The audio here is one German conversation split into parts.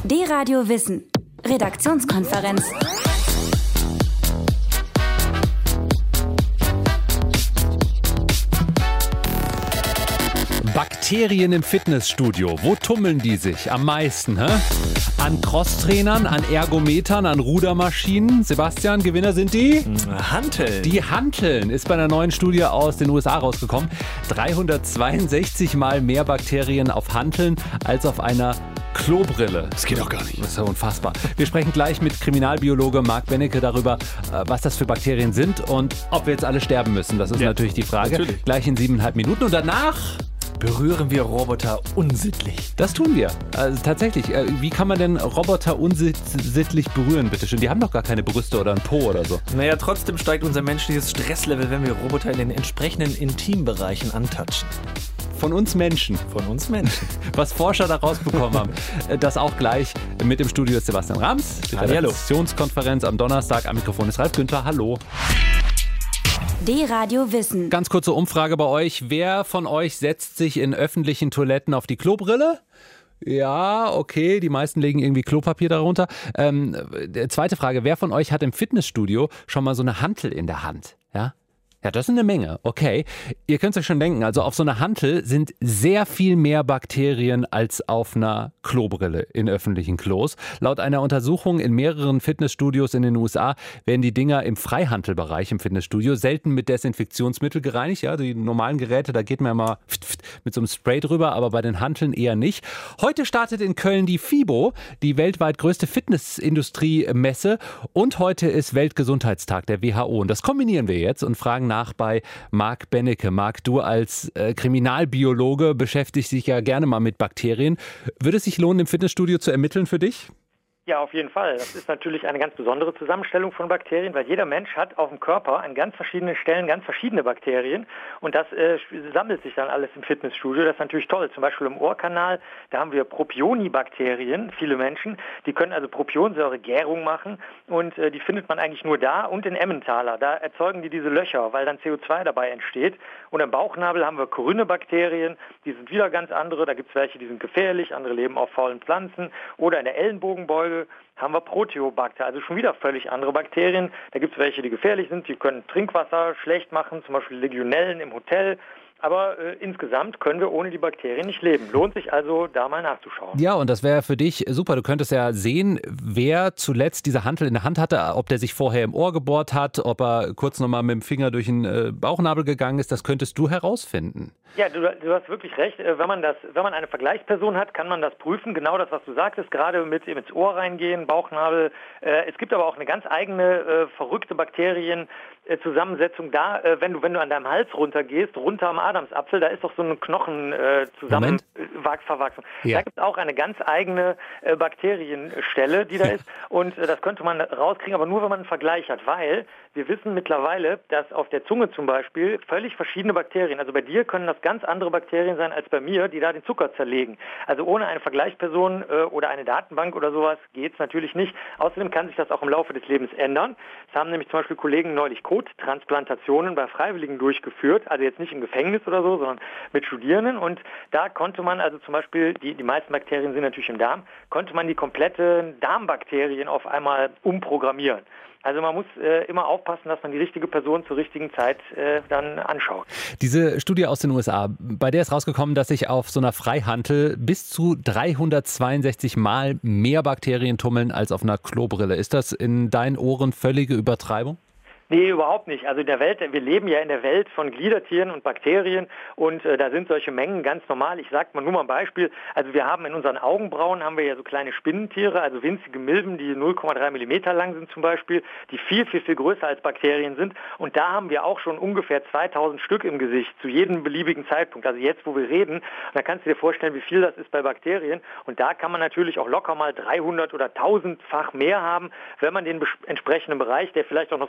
D-Radio Wissen. Redaktionskonferenz. Bakterien im Fitnessstudio. Wo tummeln die sich am meisten? Hä? An Crosstrainern, an Ergometern, an Rudermaschinen. Sebastian, Gewinner sind die? Hanteln. Die Hanteln ist bei einer neuen Studie aus den USA rausgekommen. 362 Mal mehr Bakterien auf Hanteln als auf einer Klobrille. Das geht doch gar nicht. Das ist ja unfassbar. Wir sprechen gleich mit Kriminalbiologe Marc Benecke darüber, was das für Bakterien sind und ob wir jetzt alle sterben müssen. Das ist natürlich die Frage. Natürlich. Gleich in 7,5 Minuten. Und danach berühren wir Roboter unsittlich. Das tun wir. Also tatsächlich. Wie kann man denn Roboter unsittlich berühren, bitteschön? Die haben doch gar keine Brüste oder ein Po oder so. Naja, trotzdem steigt unser menschliches Stresslevel, wenn wir Roboter in den entsprechenden Intimbereichen antatschen. Von uns Menschen. Von uns Menschen. Was Forscher da rausbekommen haben, das auch gleich. Mit im Studio ist Sebastian Rams. Die Redaktionskonferenz am Donnerstag. Am Mikrofon ist Ralf Günther. Hallo. D-Radio Wissen. Ganz kurze Umfrage bei euch. Wer von euch setzt sich in öffentlichen Toiletten auf die Klobrille? Ja, okay, die meisten legen irgendwie Klopapier darunter. Zweite Frage, wer von euch hat im Fitnessstudio schon mal so eine Hantel in der Hand? Ja, das ist eine Menge. Okay, ihr könnt es euch schon denken, also auf so einer Hantel sind sehr viel mehr Bakterien als auf einer Klobrille in öffentlichen Klos. Laut einer Untersuchung in mehreren Fitnessstudios in den USA werden die Dinger im Freihantelbereich im Fitnessstudio selten mit Desinfektionsmittel gereinigt. Ja, die normalen Geräte, da geht man immer mit so einem Spray drüber, aber bei den Hanteln eher nicht. Heute startet in Köln die FIBO, die weltweit größte Fitnessindustrie-Messe, und heute ist Weltgesundheitstag der WHO. Und das kombinieren wir jetzt und fragen nach bei Marc Benecke. Marc, du als Kriminalbiologe beschäftigst dich ja gerne mal mit Bakterien. Würde es sich lohnen, im Fitnessstudio zu ermitteln für dich? Ja, auf jeden Fall. Das ist natürlich eine ganz besondere Zusammenstellung von Bakterien, weil jeder Mensch hat auf dem Körper an ganz verschiedenen Stellen ganz verschiedene Bakterien, und das sammelt sich dann alles im Fitnessstudio. Das ist natürlich toll. Zum Beispiel im Ohrkanal, da haben wir Propionibakterien, viele Menschen, die können also Propionsäure-Gärung machen, und die findet man eigentlich nur da und in Emmentaler. Da erzeugen die diese Löcher, weil dann CO2 dabei entsteht. Und im Bauchnabel haben wir Corynebakterien, die sind wieder ganz andere. Da gibt es welche, die sind gefährlich, andere leben auf faulen Pflanzen. Oder in der Ellenbogenbeuge haben wir Proteobacter, also schon wieder völlig andere Bakterien. Da gibt es welche, die gefährlich sind, die können Trinkwasser schlecht machen, zum Beispiel Legionellen im Hotel. Aber insgesamt können wir ohne die Bakterien nicht leben. Lohnt sich also, da mal nachzuschauen. Ja, und das wäre für dich super. Du könntest ja sehen, wer zuletzt diese Hantel in der Hand hatte, ob der sich vorher im Ohr gebohrt hat, ob er kurz nochmal mit dem Finger durch den Bauchnabel gegangen ist. Das könntest du herausfinden. Ja, du hast wirklich recht. Wenn man eine Vergleichsperson hat, kann man das prüfen. Genau das, was du sagtest, gerade mit ins Ohr reingehen, Bauchnabel. Es gibt aber auch eine ganz eigene verrückte Bakterienzusammensetzung da, wenn du an deinem Hals runtergehst, runter am Adamsapfel, da ist doch so eine Knochen verwachsen. Ja. Da gibt es auch eine ganz eigene Bakterienstelle, die da ist, und das könnte man rauskriegen, aber nur, wenn man einen Vergleich hat, weil wir wissen mittlerweile, dass auf der Zunge zum Beispiel völlig verschiedene Bakterien, also bei dir können das ganz andere Bakterien sein als bei mir, die da den Zucker zerlegen. Also ohne eine Vergleichsperson oder eine Datenbank oder sowas geht es natürlich nicht. Außerdem kann sich das auch im Laufe des Lebens ändern. Es haben nämlich zum Beispiel Kollegen neulich Kottransplantationen bei Freiwilligen durchgeführt, also jetzt nicht im Gefängnis oder so, sondern mit Studierenden, und da konnte man also zum Beispiel, die meisten Bakterien sind natürlich im Darm, konnte man die kompletten Darmbakterien auf einmal umprogrammieren. Also man muss immer aufpassen, dass man die richtige Person zur richtigen Zeit dann anschaut. Diese Studie aus den USA, bei der ist rausgekommen, dass sich auf so einer Freihantel bis zu 362 Mal mehr Bakterien tummeln als auf einer Klobrille. Ist das in deinen Ohren völlige Übertreibung? Nee, überhaupt nicht. Also in der Welt, wir leben ja in der Welt von Gliedertieren und Bakterien, und da sind solche Mengen ganz normal. Ich sage mal nur mal ein Beispiel. Also wir haben in unseren Augenbrauen haben wir ja so kleine Spinnentiere, also winzige Milben, die 0,3 Millimeter lang sind zum Beispiel, die viel, viel, viel größer als Bakterien sind. Und da haben wir auch schon ungefähr 2000 Stück im Gesicht zu jedem beliebigen Zeitpunkt. Also jetzt, wo wir reden, da kannst du dir vorstellen, wie viel das ist bei Bakterien. Und da kann man natürlich auch locker mal 300 oder 1000-fach mehr haben, wenn man den entsprechenden Bereich, der vielleicht auch noch so geriffelt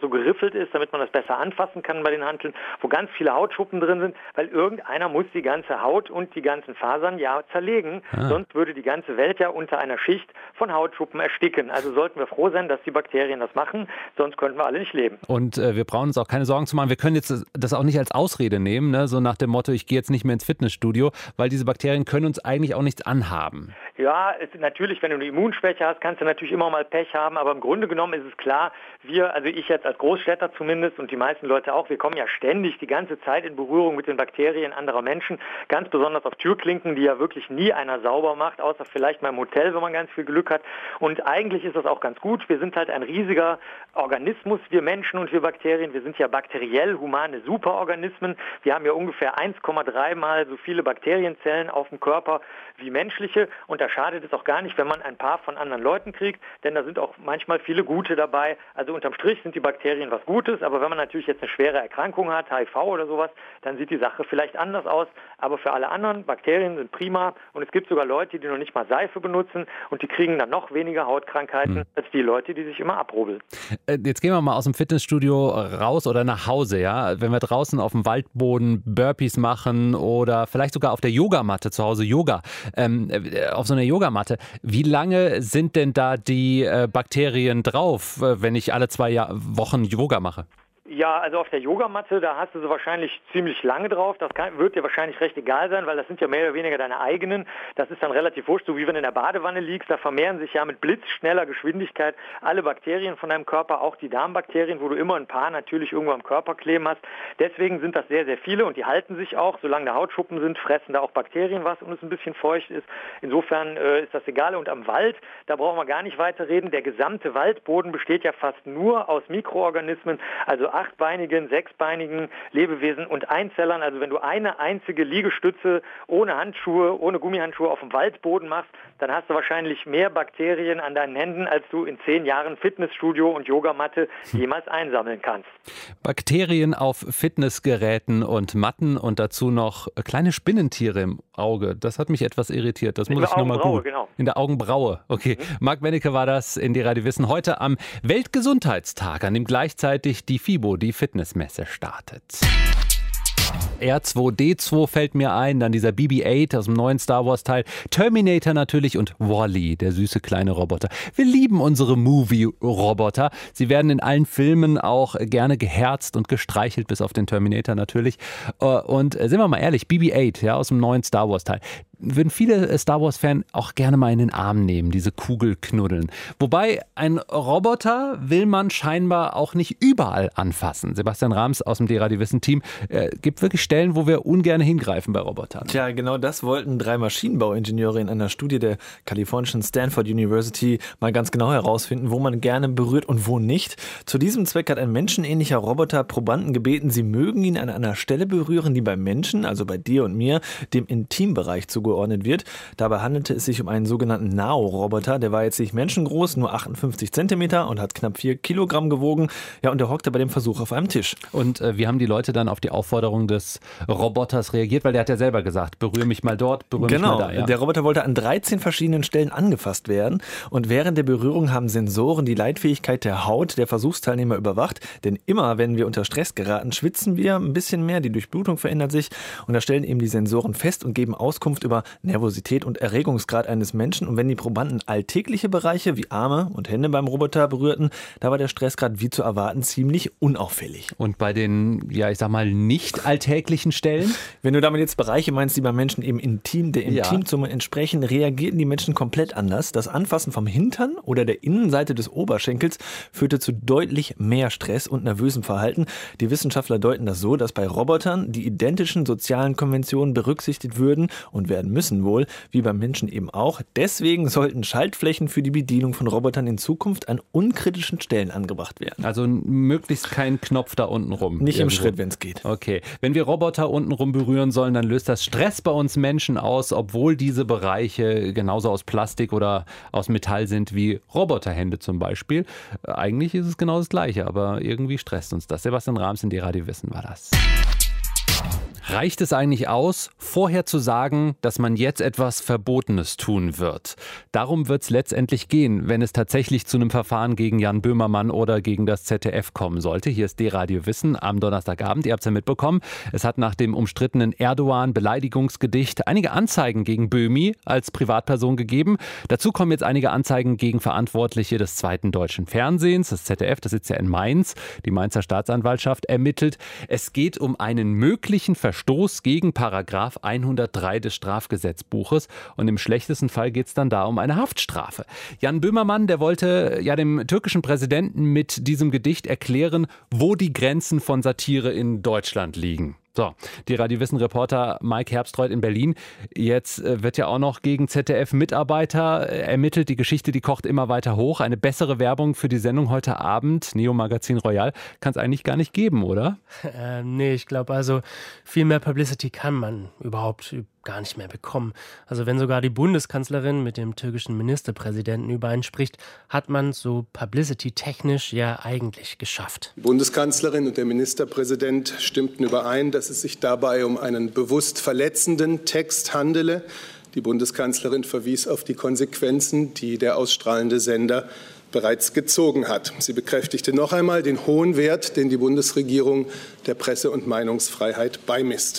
geriffelt ist, damit man das besser anfassen kann bei den Hanteln, wo ganz viele Hautschuppen drin sind, weil irgendeiner muss die ganze Haut und die ganzen Fasern ja zerlegen, sonst würde die ganze Welt ja unter einer Schicht von Hautschuppen ersticken. Also sollten wir froh sein, dass die Bakterien das machen, sonst könnten wir alle nicht leben. Und wir brauchen uns auch keine Sorgen zu machen. Wir können jetzt das auch nicht als Ausrede nehmen, ne? So nach dem Motto, ich gehe jetzt nicht mehr ins Fitnessstudio, weil diese Bakterien können uns eigentlich auch nichts anhaben. Ja, natürlich, wenn du eine Immunschwäche hast, kannst du natürlich immer mal Pech haben, aber im Grunde genommen ist es klar, also ich jetzt als Großstädter zumindest und die meisten Leute auch, wir kommen ja ständig die ganze Zeit in Berührung mit den Bakterien anderer Menschen, ganz besonders auf Türklinken, die ja wirklich nie einer sauber macht, außer vielleicht mal im Hotel, wenn man ganz viel Glück hat. Und eigentlich ist das auch ganz gut. Wir sind halt ein riesiger Organismus, wir Menschen und wir Bakterien. Wir sind ja bakteriell humane Superorganismen. Wir haben ja ungefähr 1,3 Mal so viele Bakterienzellen auf dem Körper wie menschliche. Und da schadet es auch gar nicht, wenn man ein paar von anderen Leuten kriegt, denn da sind auch manchmal viele gute dabei. Also unterm Strich sind die Bakterien was Gutes, aber wenn man natürlich jetzt eine schwere Erkrankung hat, HIV oder sowas, dann sieht die Sache vielleicht anders aus. Aber für alle anderen, Bakterien sind prima und es gibt sogar Leute, die noch nicht mal Seife benutzen und die kriegen dann noch weniger Hautkrankheiten als die Leute, die sich immer abrubbeln. Jetzt gehen wir mal aus dem Fitnessstudio raus oder nach Hause, ja? Wenn wir draußen auf dem Waldboden Burpees machen oder vielleicht sogar auf der Yogamatte zu Hause Yoga, auf so einer Yogamatte, wie lange sind denn da die Bakterien drauf, wenn ich alle 2 Wochen Yoga mache? Ja, also auf der Yogamatte, da hast du sie wahrscheinlich ziemlich lange drauf. Das wird dir wahrscheinlich recht egal sein, weil das sind ja mehr oder weniger deine eigenen. Das ist dann relativ wurscht, so wie wenn du in der Badewanne liegst. Da vermehren sich ja mit blitzschneller Geschwindigkeit alle Bakterien von deinem Körper, auch die Darmbakterien, wo du immer ein paar natürlich irgendwo am Körper kleben hast. Deswegen sind das sehr, sehr viele und die halten sich auch. Solange da Hautschuppen sind, fressen da auch Bakterien was und es ein bisschen feucht ist. Insofern ist das egal. Und am Wald, da brauchen wir gar nicht weiter reden. Der gesamte Waldboden besteht ja fast nur aus Mikroorganismen, also 8-beinigen, 6-beinigen Lebewesen und Einzellern. Also wenn du eine einzige Liegestütze ohne Handschuhe, ohne Gummihandschuhe auf dem Waldboden machst, dann hast du wahrscheinlich mehr Bakterien an deinen Händen, als du in 10 Jahren Fitnessstudio und Yogamatte jemals einsammeln kannst. Bakterien auf Fitnessgeräten und Matten und dazu noch kleine Spinnentiere im Auge. Das hat mich etwas irritiert. Das muss ich nochmal googeln. Genau. In der Augenbraue. Okay. Marc Benecke war das in die Radio Wissen heute am Weltgesundheitstag, an dem gleichzeitig die FIBO, die Fitnessmesse, startet. R2-D2 fällt mir ein, dann dieser BB-8 aus dem neuen Star Wars Teil, Terminator natürlich und Wall-E, der süße kleine Roboter. Wir lieben unsere Movie-Roboter. Sie werden in allen Filmen auch gerne geherzt und gestreichelt, bis auf den Terminator natürlich. Und sind wir mal ehrlich, BB-8, ja, aus dem neuen Star Wars Teil, würden viele Star Wars-Fans auch gerne mal in den Arm nehmen, diese Kugel knuddeln. Wobei, ein Roboter will man scheinbar auch nicht überall anfassen. Sebastian Rams aus dem D-Radio Wissen-Team gibt wirklich Stellen, wo wir ungern hingreifen bei Robotern. Tja, genau das wollten 3 Maschinenbauingenieure in einer Studie der kalifornischen Stanford University mal ganz genau herausfinden, wo man gerne berührt und wo nicht. Zu diesem Zweck hat ein menschenähnlicher Roboter Probanden gebeten, sie mögen ihn an einer Stelle berühren, die beim Menschen, also bei dir und mir, dem Intimbereich zugeordnet wird. Dabei handelte es sich um einen sogenannten Nao-Roboter. Der war jetzt nicht menschengroß, nur 58 Zentimeter und hat knapp 4 Kilogramm gewogen. Ja, und der hockte bei dem Versuch auf einem Tisch. Und wie haben die Leute dann auf die Aufforderung des Roboters reagiert? Weil der hat ja selber gesagt, berühre mich mal dort, berühre mich mal da. Ja. Der Roboter wollte an 13 verschiedenen Stellen angefasst werden. Und während der Berührung haben Sensoren die Leitfähigkeit der Haut der Versuchsteilnehmer überwacht. Denn immer, wenn wir unter Stress geraten, schwitzen wir ein bisschen mehr, die Durchblutung verändert sich. Und da stellen eben die Sensoren fest und geben Auskunft über Nervosität und Erregungsgrad eines Menschen. Und wenn die Probanden alltägliche Bereiche wie Arme und Hände beim Roboter berührten, da war der Stressgrad wie zu erwarten ziemlich unauffällig. Und bei den, ja, ich sag mal, nicht alltäglichen Stellen? Wenn du damit jetzt Bereiche meinst, die beim Menschen eben der Intimzone entsprechen, reagierten die Menschen komplett anders. Das Anfassen vom Hintern oder der Innenseite des Oberschenkels führte zu deutlich mehr Stress und nervösem Verhalten. Die Wissenschaftler deuten das so, dass bei Robotern die identischen sozialen Konventionen berücksichtigt würden und werden müssen wohl, wie beim Menschen eben auch. Deswegen sollten Schaltflächen für die Bedienung von Robotern in Zukunft an unkritischen Stellen angebracht werden. Also möglichst kein Knopf da unten rum. Nicht im Schritt, wenn es geht. Okay. Wenn wir Roboter untenrum berühren sollen, dann löst das Stress bei uns Menschen aus, obwohl diese Bereiche genauso aus Plastik oder aus Metall sind wie Roboterhände zum Beispiel. Eigentlich ist es genau das Gleiche, aber irgendwie stresst uns das. Sebastian Rams in D-Radio Wissen war das. Reicht es eigentlich aus, vorher zu sagen, dass man jetzt etwas Verbotenes tun wird? Darum wird es letztendlich gehen, wenn es tatsächlich zu einem Verfahren gegen Jan Böhmermann oder gegen das ZDF kommen sollte. Hier ist D-Radio Wissen am Donnerstagabend. Ihr habt es ja mitbekommen. Es hat nach dem umstrittenen Erdogan-Beleidigungsgedicht einige Anzeigen gegen Böhmi als Privatperson gegeben. Dazu kommen jetzt einige Anzeigen gegen Verantwortliche des zweiten deutschen Fernsehens. Das ZDF, das sitzt ja in Mainz. Die Mainzer Staatsanwaltschaft ermittelt. Es geht um einen möglichen Verstoß gegen Paragraph 103 des Strafgesetzbuches und im schlechtesten Fall geht es dann da um eine Haftstrafe. Jan Böhmermann, der wollte ja dem türkischen Präsidenten mit diesem Gedicht erklären, wo die Grenzen von Satire in Deutschland liegen. So, die Radio-Wissen-Reporter Mike Herbstreuth in Berlin. Jetzt wird ja auch noch gegen ZDF-Mitarbeiter ermittelt. Die Geschichte, die kocht immer weiter hoch. Eine bessere Werbung für die Sendung heute Abend, Neo Magazin Royal, kann es eigentlich gar nicht geben, oder? Nee, ich glaube also, viel mehr Publicity kann man überhaupt gar nicht mehr bekommen. Also wenn sogar die Bundeskanzlerin mit dem türkischen Ministerpräsidenten übereinspricht, hat man so publicity-technisch ja eigentlich geschafft. Die Bundeskanzlerin und der Ministerpräsident stimmten überein, dass es sich dabei um einen bewusst verletzenden Text handele. Die Bundeskanzlerin verwies auf die Konsequenzen, die der ausstrahlende Sender bereits gezogen hat. Sie bekräftigte noch einmal den hohen Wert, den die Bundesregierung der Presse- und Meinungsfreiheit beimisst.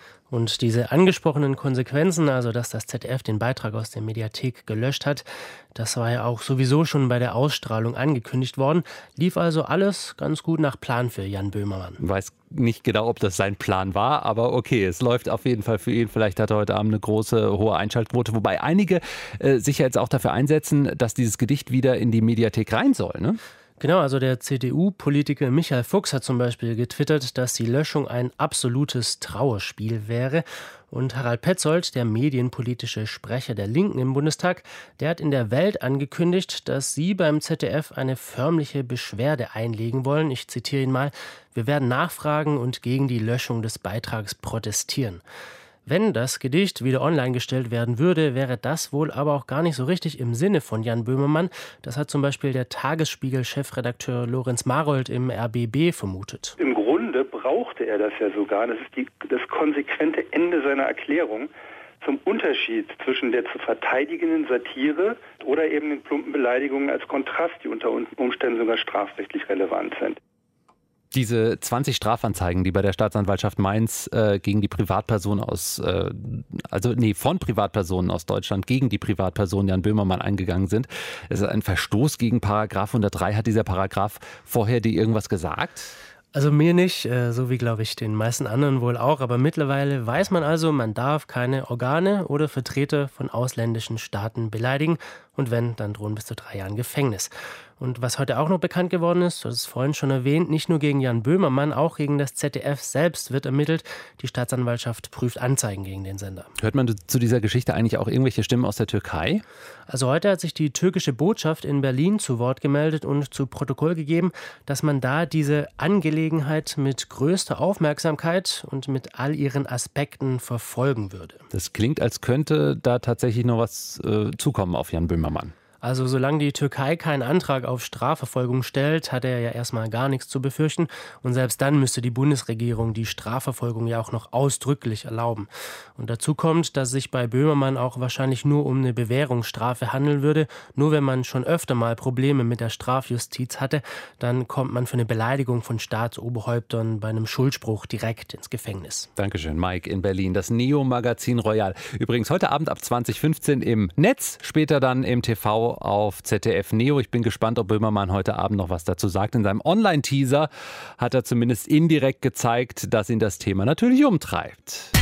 Und diese angesprochenen Konsequenzen, also dass das ZDF den Beitrag aus der Mediathek gelöscht hat, das war ja auch sowieso schon bei der Ausstrahlung angekündigt worden. Lief also alles ganz gut nach Plan für Jan Böhmermann. Ich weiß nicht genau, ob das sein Plan war, aber okay, es läuft auf jeden Fall für ihn. Vielleicht hat er heute Abend eine große, hohe Einschaltquote, wobei einige sich ja jetzt auch dafür einsetzen, dass dieses Gedicht wieder in die Mediathek rein soll, ne? Genau, also der CDU-Politiker Michael Fuchs hat zum Beispiel getwittert, dass die Löschung ein absolutes Trauerspiel wäre. Und Harald Petzold, der medienpolitische Sprecher der Linken im Bundestag, der hat in der Welt angekündigt, dass sie beim ZDF eine förmliche Beschwerde einlegen wollen. Ich zitiere ihn mal: Wir werden nachfragen und gegen die Löschung des Beitrags protestieren. Wenn das Gedicht wieder online gestellt werden würde, wäre das wohl aber auch gar nicht so richtig im Sinne von Jan Böhmermann. Das hat zum Beispiel der Tagesspiegel-Chefredakteur Lorenz Marold im RBB vermutet. Im Grunde brauchte er das ja sogar. Das ist das konsequente Ende seiner Erklärung zum Unterschied zwischen der zu verteidigenden Satire oder eben den plumpen Beleidigungen als Kontrast, die unter Umständen sogar strafrechtlich relevant sind. Diese 20 Strafanzeigen, die bei der Staatsanwaltschaft Mainz gegen die Privatperson von Privatpersonen aus Deutschland gegen die Privatperson Jan Böhmermann eingegangen sind. Es ist ein Verstoß gegen Paragraph 103. Hat dieser Paragraph vorher dir irgendwas gesagt? Also mir nicht, so wie, glaube ich, den meisten anderen wohl auch. Aber mittlerweile weiß man also, man darf keine Organe oder Vertreter von ausländischen Staaten beleidigen. Und wenn, dann drohen bis zu 3 Jahren Gefängnis. Und was heute auch noch bekannt geworden ist, das ist vorhin schon erwähnt, nicht nur gegen Jan Böhmermann, auch gegen das ZDF selbst wird ermittelt. Die Staatsanwaltschaft prüft Anzeigen gegen den Sender. Hört man zu dieser Geschichte eigentlich auch irgendwelche Stimmen aus der Türkei? Also heute hat sich die türkische Botschaft in Berlin zu Wort gemeldet und zu Protokoll gegeben, dass man da diese Angelegenheit mit größter Aufmerksamkeit und mit all ihren Aspekten verfolgen würde. Das klingt, als könnte da tatsächlich noch was zukommen auf Jan Böhmermann. Also solange die Türkei keinen Antrag auf Strafverfolgung stellt, hat er ja erstmal gar nichts zu befürchten. Und selbst dann müsste die Bundesregierung die Strafverfolgung ja auch noch ausdrücklich erlauben. Und dazu kommt, dass es sich bei Böhmermann auch wahrscheinlich nur um eine Bewährungsstrafe handeln würde. Nur wenn man schon öfter mal Probleme mit der Strafjustiz hatte, dann kommt man für eine Beleidigung von Staatsoberhäuptern bei einem Schuldspruch direkt ins Gefängnis. Dankeschön, Mike in Berlin. Das Neo Magazin Royal. Übrigens heute Abend ab 20:15 im Netz, später dann im TV auf ZDF Neo. Ich bin gespannt, ob Böhmermann heute Abend noch was dazu sagt. In seinem Online-Teaser hat er zumindest indirekt gezeigt, dass ihn das Thema natürlich umtreibt.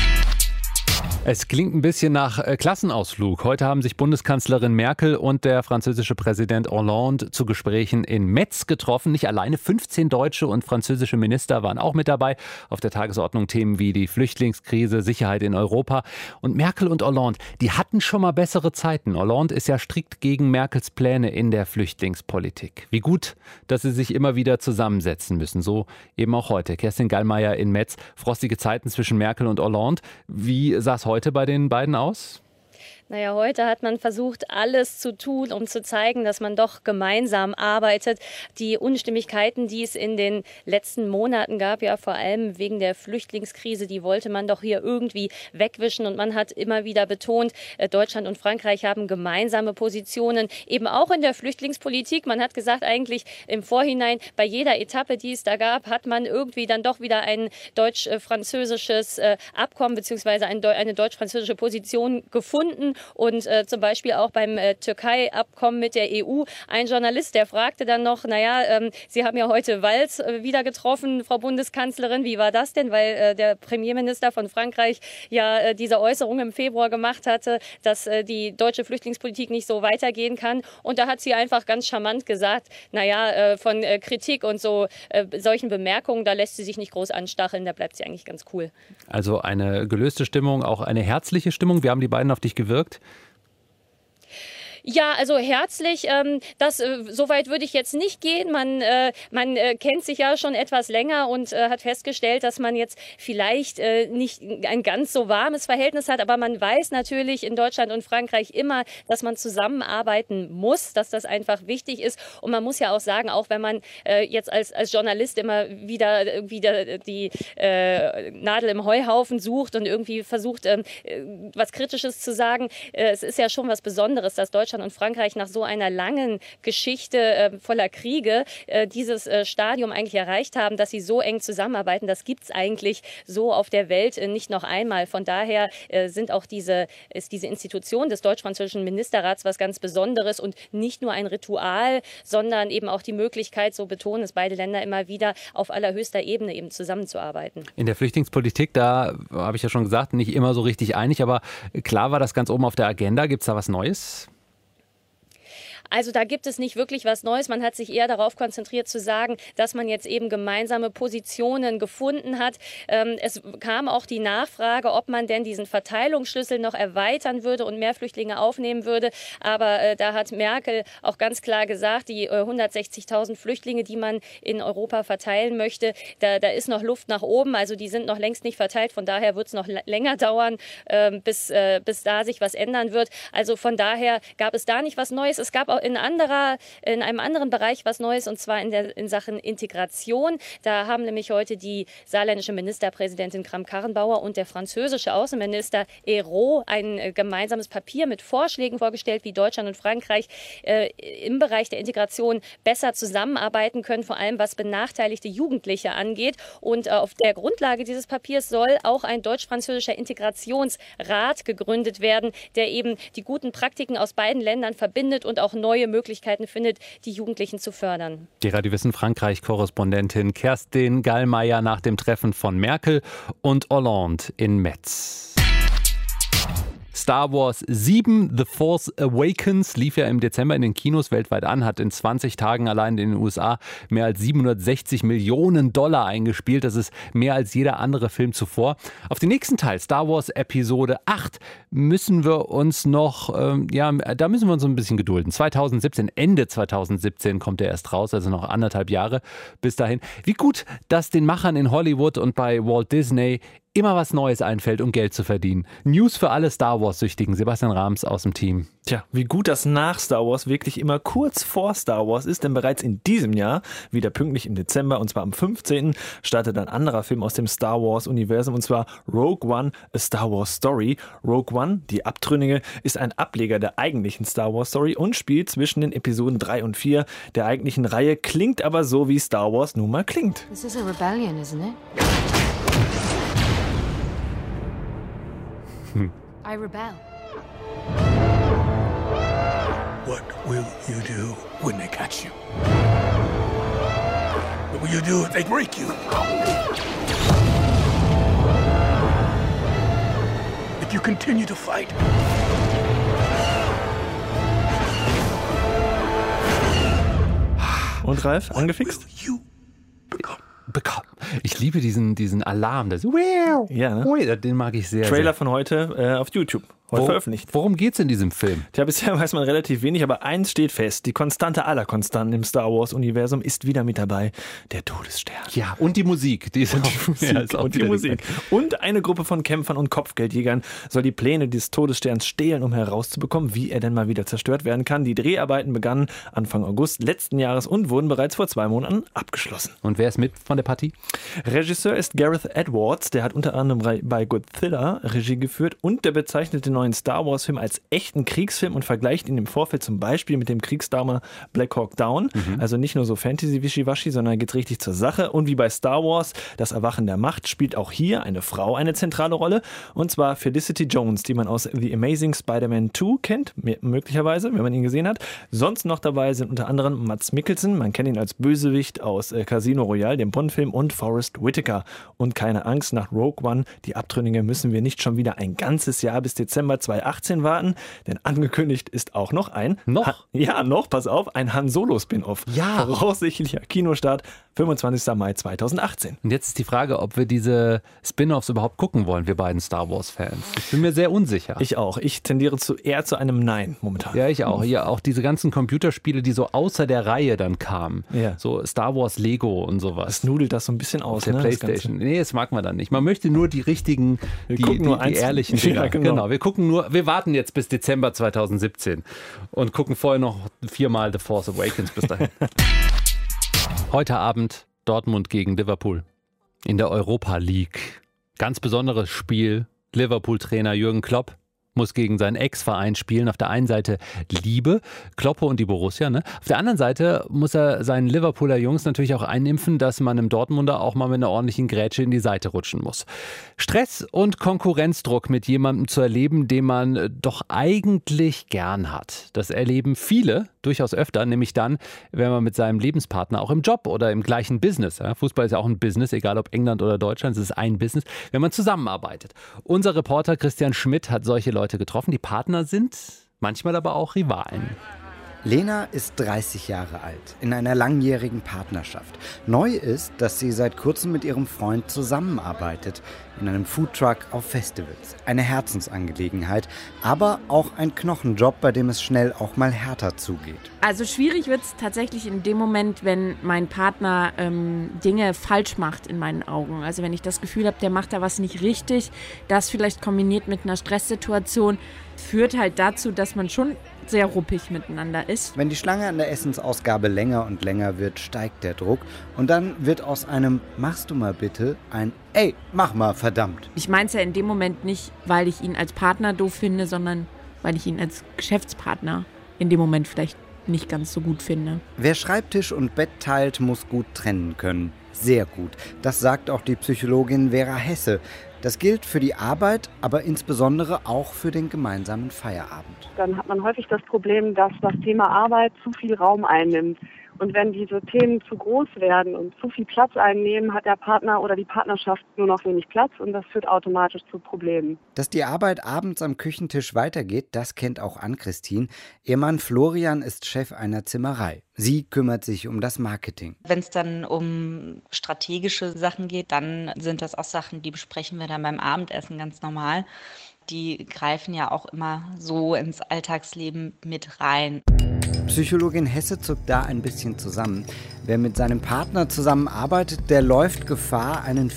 Es klingt ein bisschen nach Klassenausflug. Heute haben sich Bundeskanzlerin Merkel und der französische Präsident Hollande zu Gesprächen in Metz getroffen. Nicht alleine, 15 deutsche und französische Minister waren auch mit dabei. Auf der Tagesordnung Themen wie die Flüchtlingskrise, Sicherheit in Europa. Und Merkel und Hollande, die hatten schon mal bessere Zeiten. Hollande ist ja strikt gegen Merkels Pläne in der Flüchtlingspolitik. Wie gut, dass sie sich immer wieder zusammensetzen müssen. So eben auch heute. Kerstin Gallmeier in Metz. Frostige Zeiten zwischen Merkel und Hollande. Wie sah es heute bei den beiden aus? Naja, heute hat man versucht, alles zu tun, um zu zeigen, dass man doch gemeinsam arbeitet. Die Unstimmigkeiten, die es in den letzten Monaten gab, ja vor allem wegen der Flüchtlingskrise, die wollte man doch hier irgendwie wegwischen. Und man hat immer wieder betont, Deutschland und Frankreich haben gemeinsame Positionen, eben auch in der Flüchtlingspolitik. Man hat gesagt, eigentlich im Vorhinein, bei jeder Etappe, die es da gab, hat man irgendwie dann doch wieder ein deutsch-französisches Abkommen bzw. eine deutsch-französische Position gefunden. Und zum Beispiel auch beim Türkei-Abkommen mit der EU. Ein Journalist, der fragte dann noch, Sie haben ja heute Valls wieder getroffen, Frau Bundeskanzlerin, wie war das denn? Weil der Premierminister von Frankreich ja diese Äußerung im Februar gemacht hatte, dass die deutsche Flüchtlingspolitik nicht so weitergehen kann. Und da hat sie einfach ganz charmant gesagt, von Kritik und solchen Bemerkungen, da lässt sie sich nicht groß anstacheln, da bleibt sie eigentlich ganz cool. Also eine gelöste Stimmung, auch eine herzliche Stimmung. Wie haben die beiden auf dich gewirkt? Ja, also herzlich, so weit würde ich jetzt nicht gehen. Man kennt sich ja schon etwas länger und hat festgestellt, dass man jetzt vielleicht nicht ein ganz so warmes Verhältnis hat, aber man weiß natürlich in Deutschland und Frankreich immer, dass man zusammenarbeiten muss, dass das einfach wichtig ist. Und man muss ja auch sagen, auch wenn man jetzt als Journalist immer wieder die Nadel im Heuhaufen sucht und irgendwie versucht, was Kritisches zu sagen, es ist ja schon was Besonderes, dass Deutschland und Frankreich nach so einer langen Geschichte voller Kriege dieses Stadium eigentlich erreicht haben, dass sie so eng zusammenarbeiten. Das gibt es eigentlich so auf der Welt nicht noch einmal. Von daher ist diese Institution des deutsch-französischen Ministerrats was ganz Besonderes und nicht nur ein Ritual, sondern eben auch die Möglichkeit, so betonen es beide Länder immer wieder, auf allerhöchster Ebene eben zusammenzuarbeiten. In der Flüchtlingspolitik, da habe ich ja schon gesagt, nicht immer so richtig einig, aber klar war das ganz oben auf der Agenda. Gibt es da was Neues? Also da gibt es nicht wirklich was Neues. Man hat sich eher darauf konzentriert zu sagen, dass man jetzt eben gemeinsame Positionen gefunden hat. Es kam auch die Nachfrage, ob man denn diesen Verteilungsschlüssel noch erweitern würde und mehr Flüchtlinge aufnehmen würde. Aber da hat Merkel auch ganz klar gesagt, die 160.000 Flüchtlinge, die man in Europa verteilen möchte, da ist noch Luft nach oben. Also die sind noch längst nicht verteilt. Von daher wird es noch länger dauern, bis da sich was ändern wird. Also von daher gab es da nicht was Neues. Es gab auch in einem anderen Bereich was Neues, und zwar in Sachen Integration. Da haben nämlich heute die saarländische Ministerpräsidentin Kramp-Karrenbauer und der französische Außenminister Ayrault ein gemeinsames Papier mit Vorschlägen vorgestellt, wie Deutschland und Frankreich im Bereich der Integration besser zusammenarbeiten können, vor allem was benachteiligte Jugendliche angeht. Und auf der Grundlage dieses Papiers soll auch ein deutsch-französischer Integrationsrat gegründet werden, der eben die guten Praktiken aus beiden Ländern verbindet und auch neue Möglichkeiten findet, die Jugendlichen zu fördern. Die Radio Wissen Frankreich-Korrespondentin Kerstin Gallmeier nach dem Treffen von Merkel und Hollande in Metz. Star Wars 7, The Force Awakens, lief ja im Dezember in den Kinos weltweit an, hat in 20 Tagen allein in den USA mehr als 760 Millionen $, eingespielt. Das ist mehr als jeder andere Film zuvor. Auf den nächsten Teil, Star Wars Episode 8, müssen wir uns noch, da müssen wir uns ein bisschen gedulden. Ende 2017 kommt er erst raus, also noch 1,5 Jahre bis dahin. Wie gut, dass den Machern in Hollywood und bei Walt Disney immer was Neues einfällt, um Geld zu verdienen. News für alle Star Wars-Süchtigen. Sebastian Rahms aus dem Team. Tja, wie gut das nach Star Wars wirklich immer kurz vor Star Wars ist, denn bereits in diesem Jahr, wieder pünktlich im Dezember, und zwar am 15., startet ein anderer Film aus dem Star Wars-Universum, und zwar Rogue One, A Star Wars Story. Rogue One, die Abtrünnige, ist ein Ableger der eigentlichen Star Wars Story und spielt zwischen den Episoden 3 und 4 der eigentlichen Reihe, klingt aber so, wie Star Wars nun mal klingt. This is a rebellion, isn't it? I rebel. What will you do when they catch you? What will you do if they break you? If you continue to fight? Und Ralf, angefixt? Bekommen. Ich Ich liebe diesen Alarm. Ja, ne? Den mag ich sehr. Trailer sehr. von heute auf YouTube. Heute veröffentlicht. Worum geht's in diesem Film? Tja, bisher weiß man relativ wenig, aber eins steht fest. Die Konstante aller Konstanten im Star Wars-Universum ist wieder mit dabei. Der Todesstern. Ja, und die Musik. Die Musik. Und eine Gruppe von Kämpfern und Kopfgeldjägern soll die Pläne des Todessterns stehlen, um herauszubekommen, wie er denn mal wieder zerstört werden kann. Die Dreharbeiten begannen Anfang August letzten Jahres und wurden bereits vor 2 Monaten abgeschlossen. Und wer ist mit von der Partie? Regisseur ist Gareth Edwards. Der hat unter anderem bei Godzilla Regie geführt und der bezeichnet den neuen Star Wars-Film als echten Kriegsfilm und vergleicht ihn im Vorfeld zum Beispiel mit dem Kriegsdrama Black Hawk Down. Also nicht nur so Fantasy-Wischiwaschi, sondern geht richtig zur Sache. Und wie bei Star Wars, das Erwachen der Macht, spielt auch hier eine Frau eine zentrale Rolle. Und zwar Felicity Jones, die man aus The Amazing Spider-Man 2 kennt, möglicherweise, wenn man ihn gesehen hat. Sonst noch dabei sind unter anderem Mads Mikkelsen, man kennt ihn als Bösewicht aus Casino Royale, dem Bond-Film, und Forrest Whitaker. Und keine Angst, nach Rogue One, die Abtrünnige, müssen wir nicht schon wieder ein ganzes Jahr bis Dezember 2018 warten, denn angekündigt ist auch noch ein... pass auf, ein Han Solo-Spin-Off. Ja. Voraussichtlicher Kinostart 25. Mai 2018. Und jetzt ist die Frage, ob wir diese Spin-Offs überhaupt gucken wollen, wir beiden Star Wars-Fans. Ich bin mir sehr unsicher. Ich auch. Ich tendiere eher zu einem Nein momentan. Ja, ich auch. Ja, auch diese ganzen Computerspiele, die so außer der Reihe dann kamen. Ja. So Star Wars Lego und sowas. Das nudelt das so ein bisschen aus. Der PlayStation. Nee, das mag man dann nicht. Man möchte nur die richtigen, die ehrlichen Dinger. Ja, genau. Wir warten jetzt bis Dezember 2017 und gucken vorher noch 4-mal The Force Awakens bis dahin. Heute Abend Dortmund gegen Liverpool in der Europa League. Ganz besonderes Spiel. Liverpool-Trainer Jürgen Klopp muss gegen seinen Ex-Verein spielen. Auf der einen Seite Liebe, Kloppe und die Borussia. Ne? Auf der anderen Seite muss er seinen Liverpooler Jungs natürlich auch einimpfen, dass man im Dortmunder auch mal mit einer ordentlichen Grätsche in die Seite rutschen muss. Stress und Konkurrenzdruck mit jemandem zu erleben, den man doch eigentlich gern hat. Das erleben viele durchaus öfter, nämlich dann, wenn man mit seinem Lebenspartner auch im Job oder im gleichen Business, ja, Fußball ist ja auch ein Business, egal ob England oder Deutschland, es ist ein Business, wenn man zusammenarbeitet. Unser Reporter Christian Schmidt hat solche Leute getroffen, die Partner sind, manchmal aber auch Rivalen. Lena ist 30 Jahre alt, in einer langjährigen Partnerschaft. Neu ist, dass sie seit kurzem mit ihrem Freund zusammenarbeitet, in einem Foodtruck auf Festivals. Eine Herzensangelegenheit, aber auch ein Knochenjob, bei dem es schnell auch mal härter zugeht. Also schwierig wird es tatsächlich in dem Moment, wenn mein Partner Dinge falsch macht in meinen Augen. Also wenn ich das Gefühl habe, der macht da was nicht richtig, das vielleicht kombiniert mit einer Stresssituation, führt halt dazu, dass man schon sehr ruppig miteinander ist. Wenn die Schlange an der Essensausgabe länger und länger wird, steigt der Druck und dann wird aus einem "Machst du mal bitte" ein "Ey, mach mal, verdammt". Ich meine es ja in dem Moment nicht, weil ich ihn als Partner doof finde, sondern weil ich ihn als Geschäftspartner in dem Moment vielleicht nicht ganz so gut finde. Wer Schreibtisch und Bett teilt, muss gut trennen können. Sehr gut. Das sagt auch die Psychologin Vera Hesse. Das gilt für die Arbeit, aber insbesondere auch für den gemeinsamen Feierabend. Dann hat man häufig das Problem, dass das Thema Arbeit zu viel Raum einnimmt. Und wenn diese Themen zu groß werden und zu viel Platz einnehmen, hat der Partner oder die Partnerschaft nur noch wenig Platz und das führt automatisch zu Problemen. Dass die Arbeit abends am Küchentisch weitergeht, das kennt auch Ann-Christine. Ihr Mann Florian ist Chef einer Zimmerei. Sie kümmert sich um das Marketing. Wenn es dann um strategische Sachen geht, dann sind das auch Sachen, die besprechen wir dann beim Abendessen ganz normal. Die greifen ja auch immer so ins Alltagsleben mit rein. Psychologin Hesse zuckt da ein bisschen zusammen. Wer mit seinem Partner zusammenarbeitet, der läuft Gefahr, einen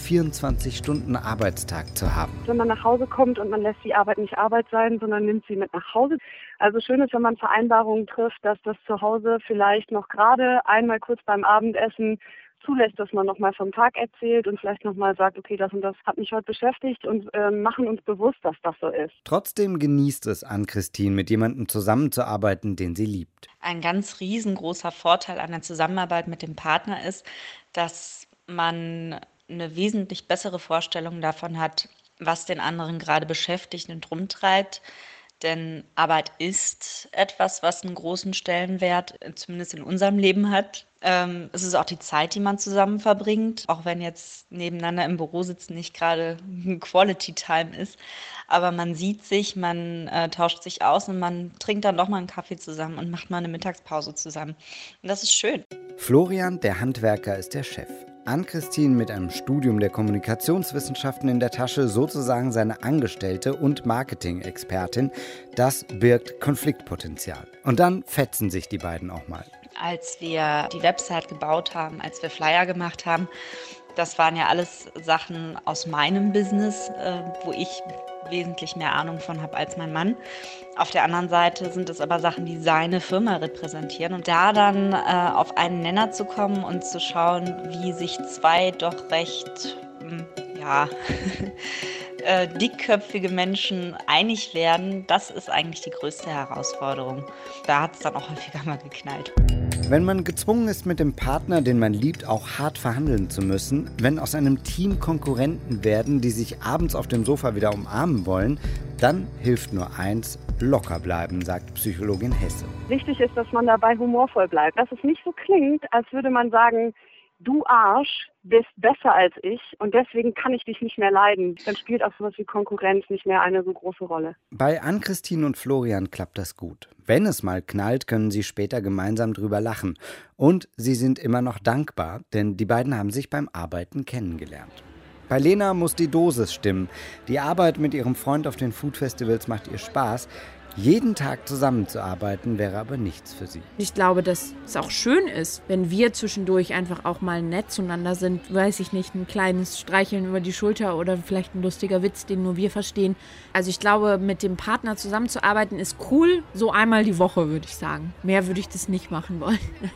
24-Stunden-Arbeitstag zu haben. Wenn man nach Hause kommt und man lässt die Arbeit nicht Arbeit sein, sondern nimmt sie mit nach Hause. Also schön ist, wenn man Vereinbarungen trifft, dass das zu Hause vielleicht noch gerade einmal kurz beim Abendessen zulässt, dass man nochmal vom Tag erzählt und vielleicht nochmal sagt, okay, das und das hat mich heute beschäftigt und machen uns bewusst, dass das so ist. Trotzdem genießt es Ann-Christine, mit jemandem zusammenzuarbeiten, den sie liebt. Ein ganz riesengroßer Vorteil an der Zusammenarbeit mit dem Partner ist, dass man eine wesentlich bessere Vorstellung davon hat, was den anderen gerade beschäftigt und rumtreibt. Denn Arbeit ist etwas, was einen großen Stellenwert, zumindest in unserem Leben hat. Es ist auch die Zeit, die man zusammen verbringt, auch wenn jetzt nebeneinander im Büro sitzen nicht gerade Quality Time ist. Aber man sieht sich, man tauscht sich aus und man trinkt dann doch mal einen Kaffee zusammen und macht mal eine Mittagspause zusammen. Und das ist schön. Florian, der Handwerker, ist der Chef. Ann-Christine mit einem Studium der Kommunikationswissenschaften in der Tasche, sozusagen seine Angestellte und Marketing-Expertin. Das birgt Konfliktpotenzial. Und dann fetzen sich die beiden auch mal. Als wir die Website gebaut haben, als wir Flyer gemacht haben, das waren ja alles Sachen aus meinem Business, wo ich wesentlich mehr Ahnung von habe als mein Mann. Auf der anderen Seite sind es aber Sachen, die seine Firma repräsentieren. Und da dann auf einen Nenner zu kommen und zu schauen, wie sich zwei doch recht, dickköpfige Menschen einig werden, das ist eigentlich die größte Herausforderung. Da hat es dann auch häufiger mal geknallt. Wenn man gezwungen ist, mit dem Partner, den man liebt, auch hart verhandeln zu müssen, wenn aus einem Team Konkurrenten werden, die sich abends auf dem Sofa wieder umarmen wollen, dann hilft nur eins: locker bleiben, sagt Psychologin Hesse. Wichtig ist, dass man dabei humorvoll bleibt. Dass es nicht so klingt, als würde man sagen, du Arsch bist besser als ich und deswegen kann ich dich nicht mehr leiden. Dann spielt auch sowas wie Konkurrenz nicht mehr eine so große Rolle. Bei Ann-Christine und Florian klappt das gut. Wenn es mal knallt, können sie später gemeinsam drüber lachen. Und sie sind immer noch dankbar, denn die beiden haben sich beim Arbeiten kennengelernt. Bei Lena muss die Dosis stimmen. Die Arbeit mit ihrem Freund auf den Food-Festivals macht ihr Spaß. Jeden Tag zusammenzuarbeiten wäre aber nichts für sie. Ich glaube, dass es auch schön ist, wenn wir zwischendurch einfach auch mal nett zueinander sind. Weiß ich nicht, ein kleines Streicheln über die Schulter oder vielleicht ein lustiger Witz, den nur wir verstehen. Also ich glaube, mit dem Partner zusammenzuarbeiten ist cool. So einmal die Woche, würde ich sagen. Mehr würde ich das nicht machen wollen.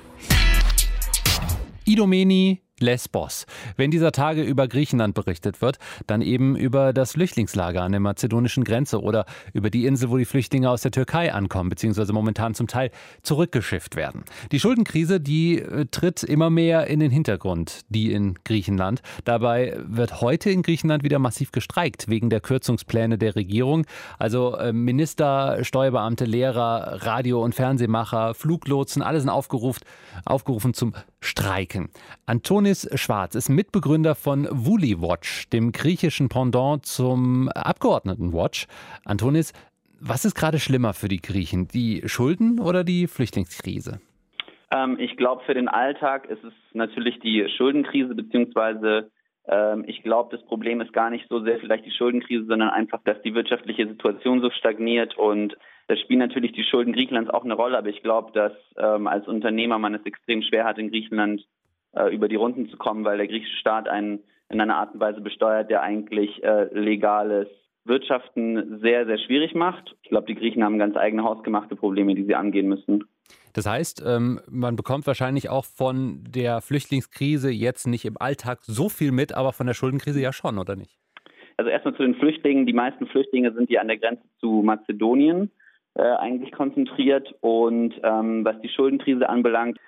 Idomeni Lesbos. Wenn dieser Tage über Griechenland berichtet wird, dann eben über das Flüchtlingslager an der mazedonischen Grenze oder über die Insel, wo die Flüchtlinge aus der Türkei ankommen, beziehungsweise momentan zum Teil zurückgeschifft werden. Die Schuldenkrise, die tritt immer mehr in den Hintergrund, die in Griechenland. Dabei wird heute in Griechenland wieder massiv gestreikt, wegen der Kürzungspläne der Regierung. Also Minister, Steuerbeamte, Lehrer, Radio- und Fernsehmacher, Fluglotsen, alle sind aufgerufen zum Streiken. Antonis Schwarz ist Mitbegründer von Woolly Watch, dem griechischen Pendant zum Abgeordnetenwatch. Antonis, was ist gerade schlimmer für die Griechen, die Schulden oder die Flüchtlingskrise? Ich glaube, für den Alltag ist es natürlich die Schuldenkrise, beziehungsweise ich glaube, das Problem ist gar nicht so sehr vielleicht die Schuldenkrise, sondern einfach, dass die wirtschaftliche Situation so stagniert, und da spielen natürlich die Schulden Griechenlands auch eine Rolle, aber ich glaube, dass als Unternehmer man es extrem schwer hat, in Griechenland über die Runden zu kommen, weil der griechische Staat einen in einer Art und Weise besteuert, der eigentlich legales Wirtschaften sehr, sehr schwierig macht. Ich glaube, die Griechen haben ganz eigene hausgemachte Probleme, die sie angehen müssen. Das heißt, man bekommt wahrscheinlich auch von der Flüchtlingskrise jetzt nicht im Alltag so viel mit, aber von der Schuldenkrise ja schon, oder nicht? Also erstmal zu den Flüchtlingen. Die meisten Flüchtlinge sind ja an der Grenze zu Mazedonien eigentlich konzentriert. Und was die Schuldenkrise anbelangt,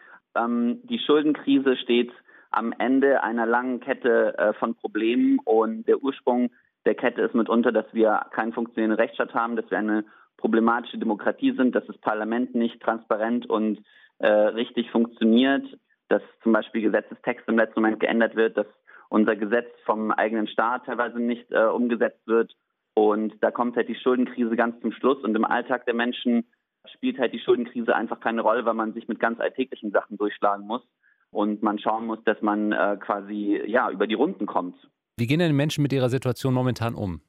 die Schuldenkrise steht am Ende einer langen Kette von Problemen, und der Ursprung der Kette ist mitunter, dass wir keinen funktionierenden Rechtsstaat haben, dass wir eine problematische Demokratie sind, dass das Parlament nicht transparent und richtig funktioniert, dass zum Beispiel Gesetzestext im letzten Moment geändert wird, dass unser Gesetz vom eigenen Staat teilweise nicht umgesetzt wird. Und da kommt halt die Schuldenkrise ganz zum Schluss, und im Alltag der Menschen spielt halt die Schuldenkrise einfach keine Rolle, weil man sich mit ganz alltäglichen Sachen durchschlagen muss und man schauen muss, dass man quasi über die Runden kommt. Wie gehen denn Menschen mit ihrer Situation momentan um?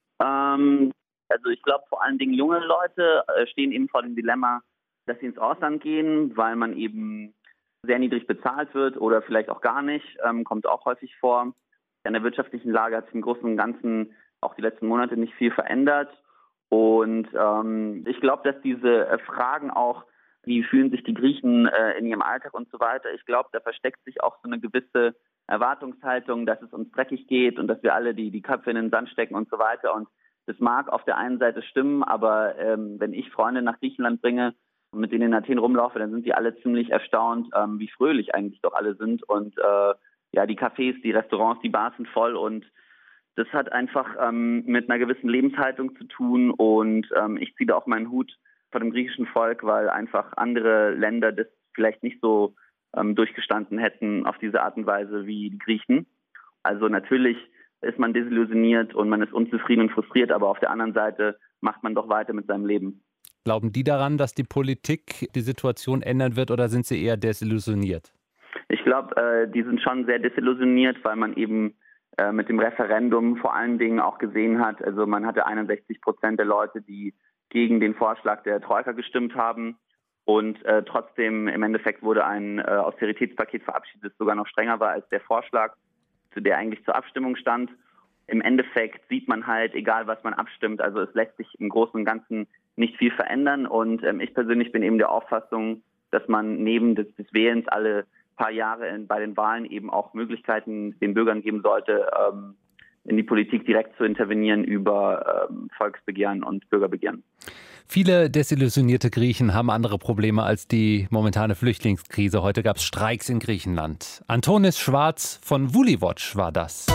Also ich glaube, vor allen Dingen junge Leute stehen eben vor dem Dilemma, dass sie ins Ausland gehen, weil man eben sehr niedrig bezahlt wird oder vielleicht auch gar nicht, kommt auch häufig vor. An der wirtschaftlichen Lage hat sich im Großen und Ganzen auch die letzten Monate nicht viel verändert. Und ich glaube, dass diese Fragen auch, wie fühlen sich die Griechen in ihrem Alltag und so weiter, ich glaube, da versteckt sich auch so eine gewisse Erwartungshaltung, dass es uns dreckig geht und dass wir alle die Köpfe in den Sand stecken und so weiter. Und das mag auf der einen Seite stimmen, aber wenn ich Freunde nach Griechenland bringe und mit denen in Athen rumlaufe, dann sind die alle ziemlich erstaunt, wie fröhlich eigentlich doch alle sind. Und die Cafés, die Restaurants, die Bars sind voll, und das hat einfach mit einer gewissen Lebenshaltung zu tun, und ich ziehe da auch meinen Hut vor dem griechischen Volk, weil einfach andere Länder das vielleicht nicht so durchgestanden hätten auf diese Art und Weise wie die Griechen. Also natürlich ist man desillusioniert und man ist unzufrieden und frustriert, aber auf der anderen Seite macht man doch weiter mit seinem Leben. Glauben die daran, dass die Politik die Situation ändern wird, oder sind sie eher desillusioniert? Ich glaube, die sind schon sehr desillusioniert, weil man eben mit dem Referendum vor allen Dingen auch gesehen hat, also man hatte 61% der Leute, die gegen den Vorschlag der Troika gestimmt haben. Und trotzdem im Endeffekt wurde ein Austeritätspaket verabschiedet, das sogar noch strenger war als der Vorschlag, der eigentlich zur Abstimmung stand. Im Endeffekt sieht man halt, egal was man abstimmt, also es lässt sich im Großen und Ganzen nicht viel verändern. Und ich persönlich bin eben der Auffassung, dass man neben des Wählens alle paar Jahre bei den Wahlen eben auch Möglichkeiten den Bürgern geben sollte, in die Politik direkt zu intervenieren über Volksbegehren und Bürgerbegehren. Viele desillusionierte Griechen haben andere Probleme als die momentane Flüchtlingskrise. Heute gab es Streiks in Griechenland. Antonis Schwarz von Wuliwatch war das.